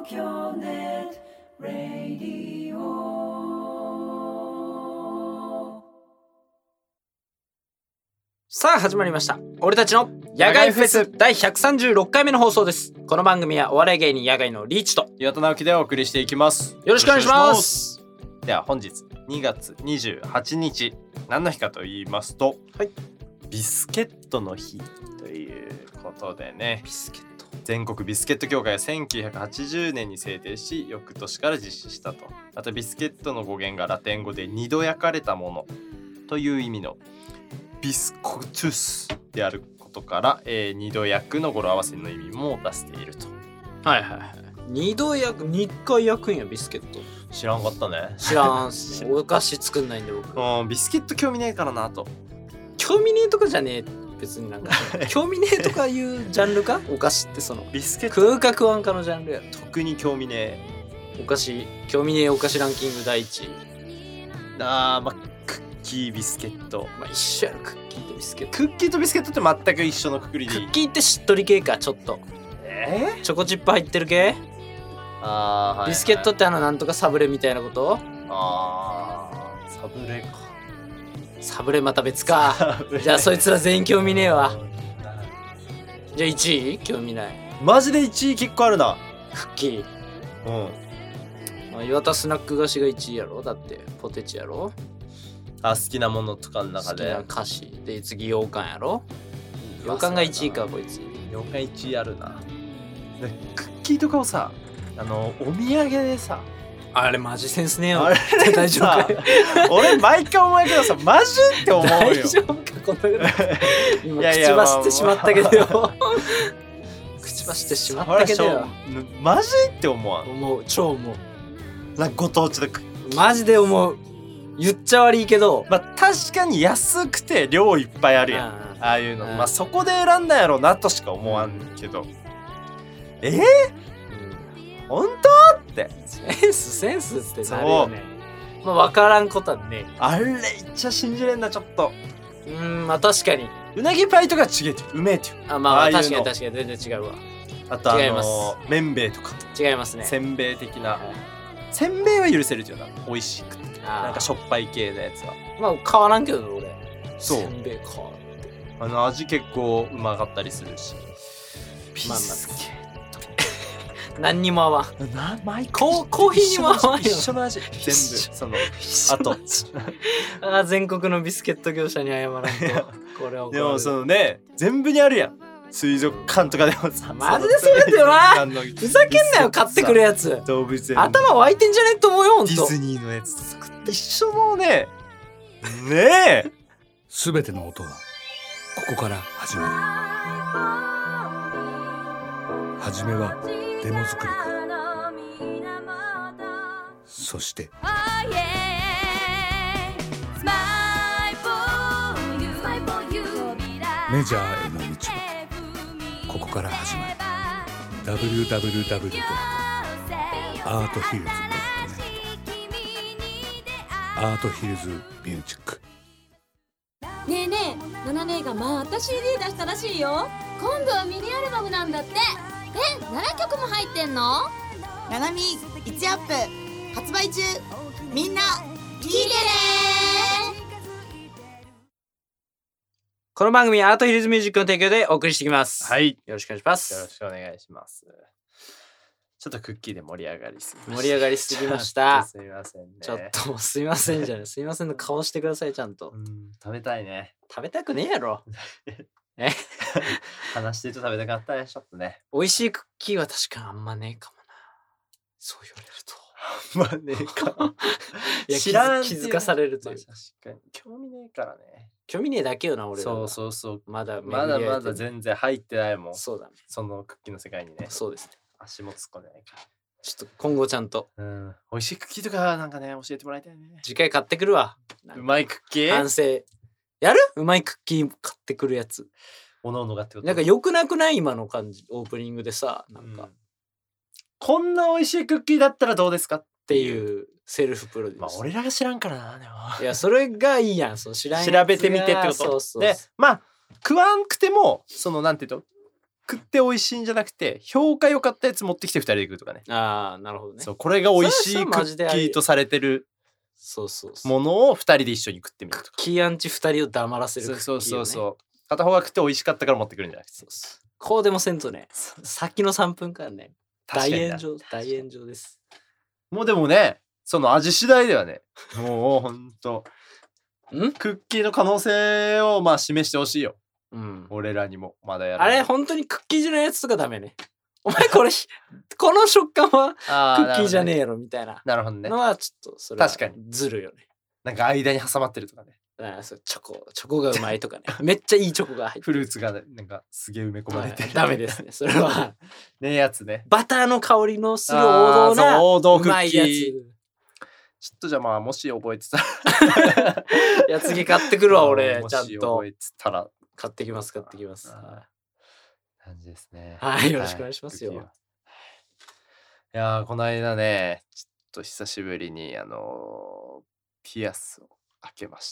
京ネットラディオ。 さあ始まりました。俺たちの野外フェス第136回目の放送です。この番組はお笑い芸人野外のリーチと岩田直樹でお送りしていきます。 よろしくお願いします。 では本日2月28日何の日かと言いますと、 はい、 ビスケットの日ということでね。 ビスケット、 全国ビスケット協会は1980年に制定し、翌年から実施したと。またビスケットの語源がラテン語で二度焼かれたものという意味のビスコトゥスであることから、二度焼くの語呂合わせの意味も出していると。 はいはいはい。2回焼くんやビスケット。 知らんかったね。 知らんっすね。お菓子作んないんで僕。 ビスケット興味ねえからなと。 興味ねえとかじゃねえ。別になんか興味ねえとかいうジャンルか。お菓子ってそのビスケット食うか食わんかのジャンルやろ。 特に興味ねえ。 お菓子興味ねえお菓子ランキング第1位。 まあクッキービスケット、 まあ一緒やろ。クッキーとビスケット。 クッキーとビスケットって全く一緒のくくりでいい。 クッキーってしっとり系か。ちょっとチョコチップ入ってる系。 はいはい、 ビスケットってなんとかサブレみたいなこと。 サブレか。 サブレまた別か。じゃあそいつら全員興味ねえわ。じゃあ1位興味ない。 マジで1位結構あるな。 クッキー。まあ、岩田スナック菓子が1位やろ。だってポテチやろ。 好きなものとかの中で好きな菓子で次羊羹やろ。羊羹が1位かこいつ。 羊羹1位あるな。でクッキーとかをさ、お土産でさ、 あれマジセンスねえよ。 あれ大丈夫かよ。 俺毎回思うけどさ、マジって思うよ。 大丈夫かこんなぐらい。今口走ってしまったけどよ。口走ってしまったけどよ。 マジって思わん。 思う、超思う。 なんかご当地でマジで思う。言っちゃ悪いけど、 まあ確かに安くて量いっぱいあるやん。ああいうの、まあそこで選んだやろうなとしか思わんけど。本当ってセンスってなるよね。まあ分からんことはね。 あれめっちゃ信じれんな。ちょっとまあ確かにうなぎパイとか違えてうめえてよ。 まあ確かに全然違うわ。 あと違います。麺べいとか違いますね。 せんべい的な、せんべいは許せるっていうな。美味しくてなんかしょっぱい系のやつはまあ変わらんけど俺。 そうせんべい変わって味結構うまかったりするし。ビスケット何にも合わん。コーヒーにも合わんよ。 一緒の味全部その全国のビスケット業者に謝らんとこれは。 でもそのね、全部にあるやん。水族館とかでもさ、 マジでそうやってよな。ふざけんなよ買ってくるやつ。 動物園頭湧いてんじゃねえと思うよ。ほんとディズニーのやつ作って一緒のねえすべての音はここから始まる。はじめはデモ作りから、そしてメジャーへの道はここから始まる。 www.arthillz.net アートヒルズミュージック。 ねえねえ、ナナ姉がまた CD 出したらしいよ。今度はミニアルバムなんだって。7曲も入ってんの？ ナナミ1アップ発売中。みんな聞いてね。 この番組はアートヒルズミュージックの提供でお送りしていきます。 はい、 よろしくお願いします。 よろしくお願いします。ちょっとクッキーで盛り上がりすぎました。 すみませんね。 ちょっとすみませんじゃない。すみませんの顔してくださいちゃんと。 食べたいね。 食べたくねえやろ。 話してると食べたかったね。ちょっとね。 美味しいクッキーは確かにあんまねえかもな。そう言われると。 まあねえか。 いや、気づかされるという。 確かに興味ねえからね。 興味ねえだけよな俺は。 そう。 まだ全然入ってないもん。 そうだね。 そのクッキーの世界にね。 そうですね。 足も突っ込んでないから。 ちょっと今後ちゃんと。 美味しいクッキーとかなんかね教えてもらいたいね。 次回買ってくるわ。 うまいクッキー。 完成。やる？うまいクッキー買ってくるやつ。 おのおのがってこと。 なんか良くなくない今の感じ。オープニングでさ、なんか、 こんな美味しいクッキーだったらどうですかっていうセルフプロデュース。 まあ俺らが知らんからな。でもいやそれがいいやん。その知らんやつが調べてみてってこと。 そうでまあ食わんくてもそのなんていうと食って美味しいんじゃなくて評価良かったやつ持ってきて2人で食うとかね。 ああなるほどね。 そうこれが美味しいそれはクッマジでありキーとされてるそうそうそう。 ものを2人で一緒に食ってみるとか。 キーアンチ2人を黙らせるクッキーをね。 そうそうそうそう。片方が食って美味しかったから持ってくるんじゃなくて。 そうそうこうでもせんとね、先の3分間ね、大確かにな炎上、大炎上です。 もうでもね、その味次第ではね、もうほんと、 んクッキーの可能性をまあ示してほしいよ。 うん。 俺らにもまだやる。 あれ、本当にクッキーじゃないやつとかダメね。お前これ、この食感はクッキーじゃねえやろみたいななるほどね。 のはちょっとそれは確かにずるよね。 なんか間に挟まってるとかね。 あそうチョコがうまいとかね。めっちゃいいチョコが入ってフルーツがねなんかすげえ埋め込まれてる。 ダメですね。それは、 ねやつね。 バターの香りのする王道あーなそう王道うまいやクッキつ。 ちょっとじゃあまあもし覚えてたら。 いや、次買ってくるわ、俺。 もちゃんとし覚。えてたら。 買ってきます、買ってきます。 感じですね。 はいよろしくお願いしますよクッキーはいやーこの間ねちょっと久しぶりにピアスを開けまして。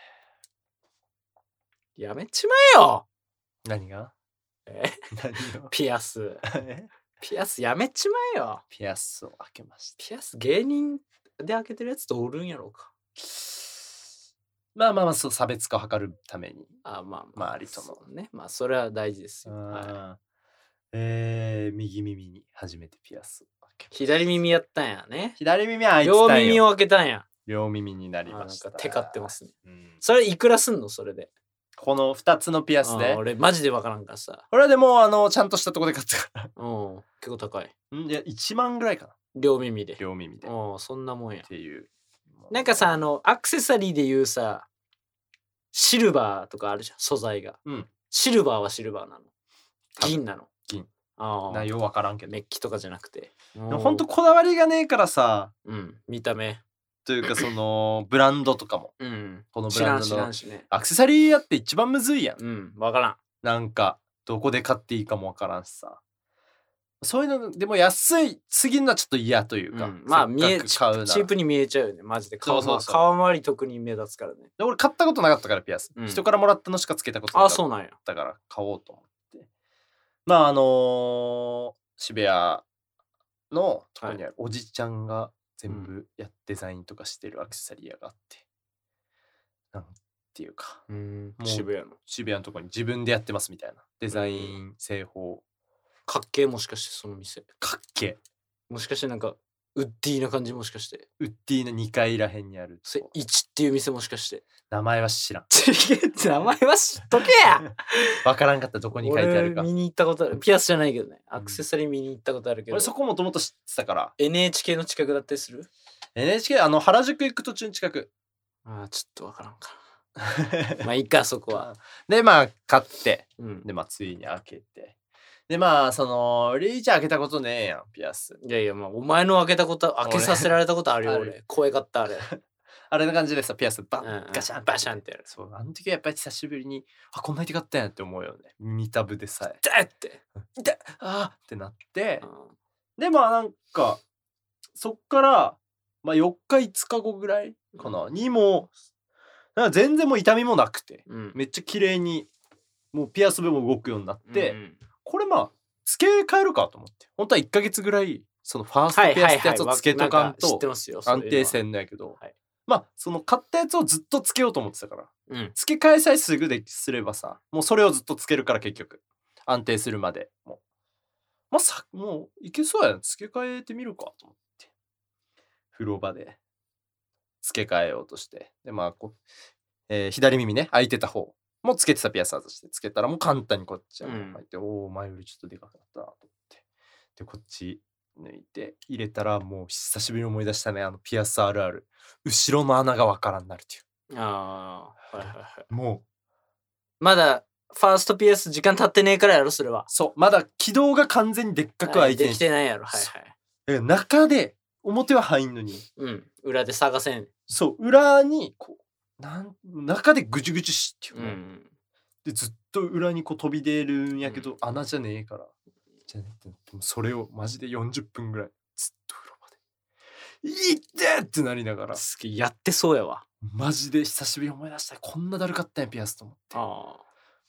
やめちまえよ何がえ何をピアス。ピアスやめちまえよ。 ピアスを開けました。 ピアス芸人で開けてるやつとおるんやろうか。 まあまあまあそう差別化を図るために。 あまあ周りとのそうね。まあそれは大事ですよ。は右耳に初めてピアスを開けまい、 した。 左耳やったんやね。 左耳は開いてたんよ。 両耳を開けたんや。 両耳になりあなました。 んかテカってますね。 うんそれいくらすんのそれで。 この2つのピアスで。 俺マジでわからんからさ。 これはでもちゃんとしたとこで買ったかうん。結構高い。 ら。いや1万ぐらいかな。 両耳で。 両耳で。っうん、そんなもんや。 ていう。 なんかさ、アクセサリーで言うさ、シルバーとかあるじゃん、素材が。 うんシルバーはシルバーなの。銀なの。 銀。 ああ。 内容わからんけど。 メッキとかじゃなくて。 でもほんとこだわりがねえからさ、 うん、見た目。 というかそのブランドとかも。 うん。 このブ知らん知ランドのらんしね。 アクセサリーやって一番むずいやん。 うん、わからん。 なんかどこで買っていいかもわからんしさ。そういうのでも安いすぎるのはちょっと嫌というか、 うん、まあ見えチせっかく買うならープに見えちゃうよね、マジで。 そうそうそう顔周り特に目立つからね。 で俺買ったことなかったからピアス、 うん人からもらったのしかつけたことなかあ、 ったそうなんや。 から買おうと思ってまあ渋谷のとこにあるおじちゃんが全部デザインとかしてるアクセサリー屋があってなんていうかうんもう渋谷の。 渋谷のとこに自分でやってますみたいなデザイン製法かっけえもしかしてその店。 かっけえもしかしてなんか、ウッディーな感じもしかして。 ウッディの2階らへんにあるそれ、1っていう店もしかして。 名前は知らん名前は知っとけやわからんかったどこに書いてあるか俺見に行ったことある。ピアスじゃないけどね。アクセサリー見に行ったことあるけど。 俺そこもともと知ってたから NHK の近くだったりする NHK 原宿行く途中に近くああ、ちょっとわからんかな。まあいいか、そこは。 でまあ買ってうん。 でまあついに開けてでまあリーチ開けたことねえやんピアスいやいや、まあお前の開けたこと、開けさせられたことあるよ、 ある俺。怖かった、あれ。 あれな感じでさピアスバン、 うんうんガシャンバシャンってやるそうあの時はやっぱり久しぶりにこんなに買ったんやって思うよね耳たぶでさえだって。 痛っあーってなってうんでまあなんかそっからまあ4日5日後ぐらいかな、にもなんか全然もう痛みもなくてうん。 めっちゃ綺麗にもうピアス部も動くようになって、 うんこれまあ付け替えるかと思って本当は1ヶ月ぐらいそのファーストピアスってやつをつけとかんなん知ってとますよ。 安定せん。 んのやけど、 はいまあその買ったやつをずっとつけようと思ってたからうん。 付け替えさえすぐですればさもうそれをずっとつけるから結局安定するまでもういけそうやな付け替えてみるかと思って風呂場で付け替えようとしてでまあ左耳ね開いてた方もつけてたピアス外してつけたらもう簡単にこっちはうん入って、おお前よりちょっとでかくなったなと思ってでこっち抜いて入れたらもう久しぶりに思い出したねピアスあるある後ろの穴がわからんなるっていああ、はいはいはい。 うもうまだ、ファーストピアス時間経ってねえからやろ、それは。 そうまだ軌道が完全にでっかく開いてんできてないやろ、はいはい。 だから中で表は入んのにうん。裏で探せん。 そう裏に中でぐちゅぐちゅしっていうの、 うん。 でずっと裏に飛び出るんやけど、穴じゃねえからじゃねえってでもそれをマジで40分ぐらいずっと風呂場で「いって!」ってなりながらすげえ、やってそうやわ。 マジで久しぶりに思い出したこんなだるかったんやピアスと思ってああ。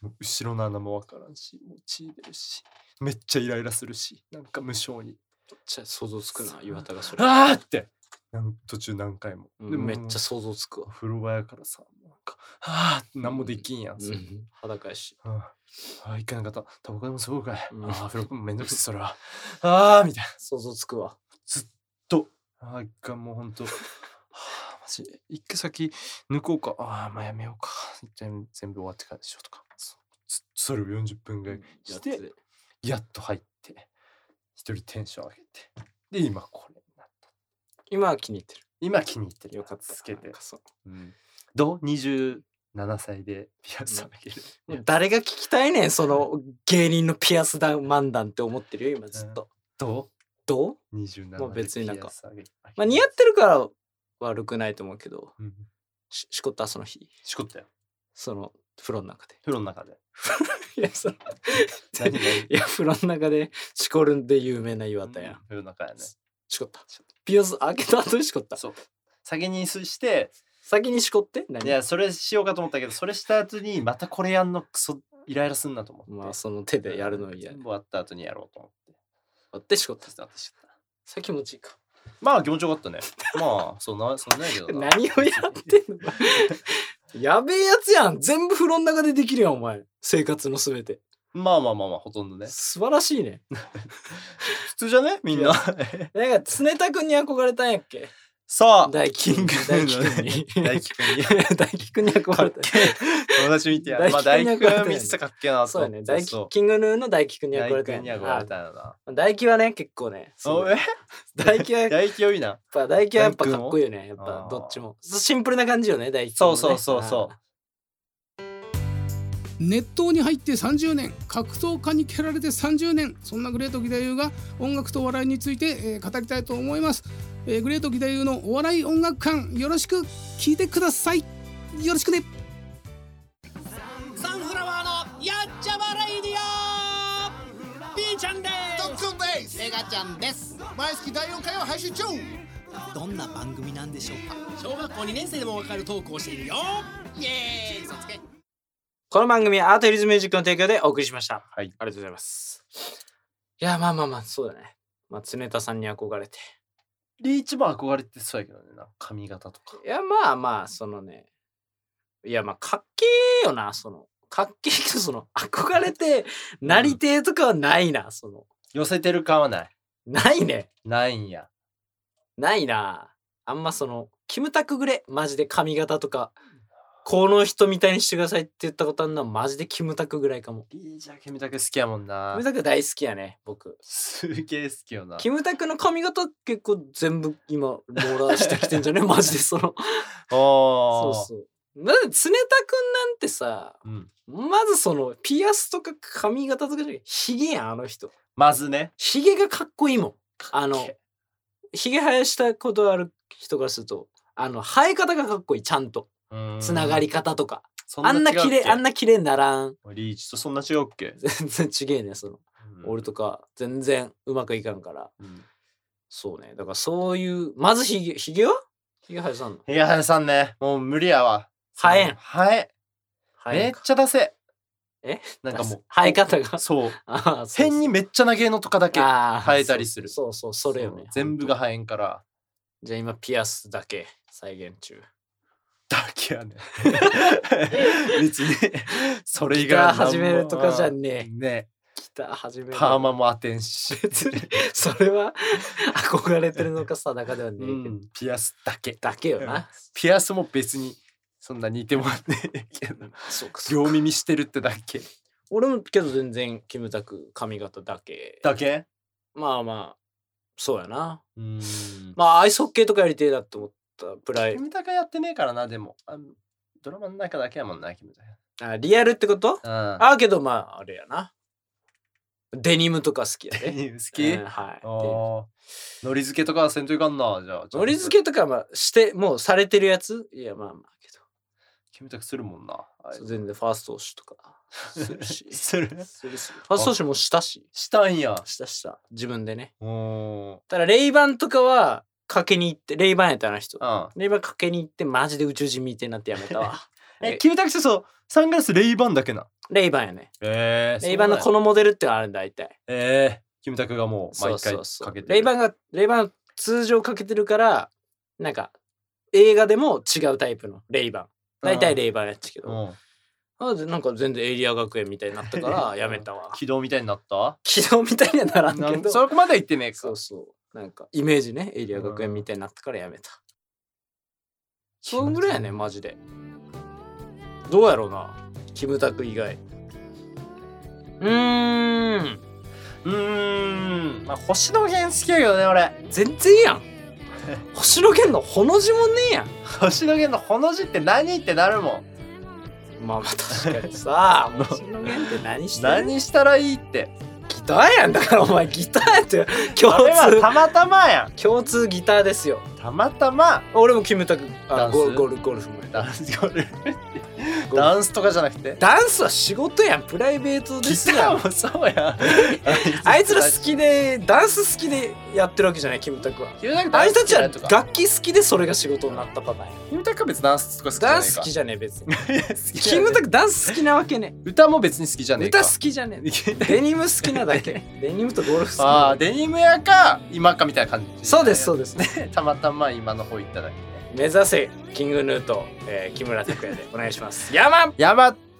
もう後ろの穴もわからんし、もう血出るし、めっちゃイライラするし、なんか無性にめっちゃ想像つくな岩田がそれ、 あーって途中何回も、 でもめっちゃ想像つくわ、 風呂場やからさ、もうなんかあーって何もできんやん、それ裸やし、 いかなかった。タバコでもそうかい。風呂もめんどくせえ、それは。みたいな。 想像つくわ。 一回もうほんと。マジで。一回先抜こうか。まあやめようか。一旦全部終わってからでしょうとか。それを40分ぐらいして、やっと入って、一人テンション上げて。で、今これになった。 今は気に入ってる。 今気に入ってる。 よかった。 つけて。 うん、 どう ?27 歳でピアス上げる。 誰が聞きたいねん、その芸人のピアス漫談って思ってるよ、今ずっと。 どう ?27 もう別になんか、 まあ似合ってるから悪くないと思うけど、しこったその日。 しこったよ。 その風呂の中で。 風呂の中で。 いや、いや、風呂の中でしこるんで有名な岩田や。 風呂の中やね。 しこった。ピアス開けた後にしこった。 そう。先にして、 先にしこって何？ いや、それしようかと思ったけど、それした後にまたこれやんのクソイライラすんなと思って。 まあ、その手でやるの嫌。 終わった後にやろうと思って。 終わってしこった。 さあ気持ちいいか。 まあ気持ちよかったね。まあ、そんなけどな。 何をやってんのやべえやつやん。全部風呂の中でできるやん、お前。生活のすべて。 まあ、ほとんどね。 素晴らしいね。 普通じゃねみんな。 なんか、常田くんに憧れたんやっけ？ そう大輝くんに大輝くんに憧れた。 友達見てや。まあ大輝くん見てたかっけなと。 そうやね。大輝キングヌーの大輝くんに憧れたんや。大輝はね、結構ね。大輝良いな。 大輝はやっぱかっこいいよね。やっぱどっちも。シンプルな感じよね、大輝。 そう。 熱湯に入って30年、格闘家に蹴られて30年、そんなグレート義太夫が音楽とお笑いについて、語りたいと思います。グレート義太夫のお笑い音楽館、よろしく聞いてください。よろしくね。 サンフラワーのやっちゃまレイディオ、 B ちゃんです。 ドックンです。 メガちゃんです。 毎月第4回を配信中。 どんな番組なんでしょうか。小学校2年生でもわかるトークをしているよ。イエーイ、そつけ。 この番組はアートリズムミュージックの提供でお送りしました。 はい。 ありがとうございます。いや、まあ、そうだね。まあ、常田さんに憧れて。 リーチも憧れてそうやけどね、髪型とか。 いや、まあ、そのね。いや、まあ、かっけーよな、その。かっけーけど、その、憧れて、なりてーとかはないな、その。 寄せてる感はない。 ないね。 ないんや。 ないな。あんまその、キムタクぐれ、マジで髪型とか。この人みたいにしてくださいって言ったことあるのはマジでキムタクぐらいかも。 いいじゃん、キムタク好きやもんな。 キムタク大好きやね、僕。 すげえ好きよな。 キムタクの髪型結構全部今網羅してきてんじゃねマジでその。そう。だって常田くんなんてさ、まずそのピアスとか髪型とかじゃなくてヒゲやん、あの人。 まずね。 ヒゲがかっこいいもん。ヒゲ生やしたことある人からすると、生え方がかっこいい、ちゃんと。つながり方とか。あんな綺麗にならん。 リーチとそんな違うっけ？ 全然違えね、その。俺とか全然うまくいかんから。そうね。だからそういう、まずヒゲは？ヒゲ生やさんの？ ヒゲ生やさんね。もう無理やわ。 生えん。 めっちゃ出せ。 なんかもう生え方が。 そう。変にめっちゃ長えのとかだけ生えたりする。 そう、それよね。 全部が生えんから。 じゃあ今ピアスだけ再現中。 だけやね。別にそれ以外ギター始めるとかじゃねえ。 ね。 ギター始める。 パーマも当てんし。 それは憧れてるのか定かではねえけど。 ピアスだけよな。 ピアスも別にそんな似てもねえけど。両耳してるってだけ。 俺もけど全然キムタク髪型だけ。まあそうやな。まあアイスホッケーとかやりてえなって思った。 キムタクやってねえからな。でもドラマの中だけやもんな、キムタク。 リアルってこと？けどまああれやな。デニムとか好きやね。 デニム好き？はい。のり付けとかはせんといかんな。じゃあのり付けとかもうされてるやつ？いやまあけどキムタクするもんな。 全然ファーストウォッシュとかするし。 する。 ファーストウォッシュもしたし。 したんや。 した自分でね。ただレイバンとかはかけに行って、レイバンやったな人。レイバンかけに行ってマジで宇宙人みてえなってやめたわ。 キムタクってそうサングラスレイバンだけな。 レイバンやね。 レレイバンのこのモデルってのあるんだ大体。 キムタクがもう毎回かけてる。 レイバン通常かけてるからなんか映画でも違うタイプのレイバン。大体レイバンやったけど。なんか全然エイリア学園みたいになったからやめたわ。 軌道みたいになった？ 軌道みたいにはならんけど。 そこまで言ってねえか。 そうそう。なんかイメージねエイリア学園みたいになったからやめた。そんぐらいやねマジで。どうやろうなキムタク以外。 まあ星野源好きやけどね俺。 全然やん。星野源のほの字もねえやん。 星野源のほの字って何ってなるもん。 まあ確かにさ星野源って何してる？ 何したらいいって。 ギターやんだからお前ギターやって共通。 あれはたまたまやん。 共通ギターですよ。 たまたま。 俺もキムタクゴルフもダンスとかじゃなくて。 ダンスは仕事やんプライベートですやん。 ギターもそうやん。 あいつら好きでダンス好きでやってるわけじゃないキムタクは。あいつたちは楽器好きでそれが仕事になったパターンや。 キムタクは別にダンスとか好きじゃないか。 ダンス好きじゃねえ別に。キムタクダンス好きなわけね。 歌も別に好きじゃねえか。 歌好きじゃねえ。デニム好きなだけ。デニムとゴルフ好き。 ああデニムやか今かみたいな感じ。 そうですそうですね。 たまたま今の方行っただけ。 目指せキングヌーと、木村拓哉でお願いします。ヤマン。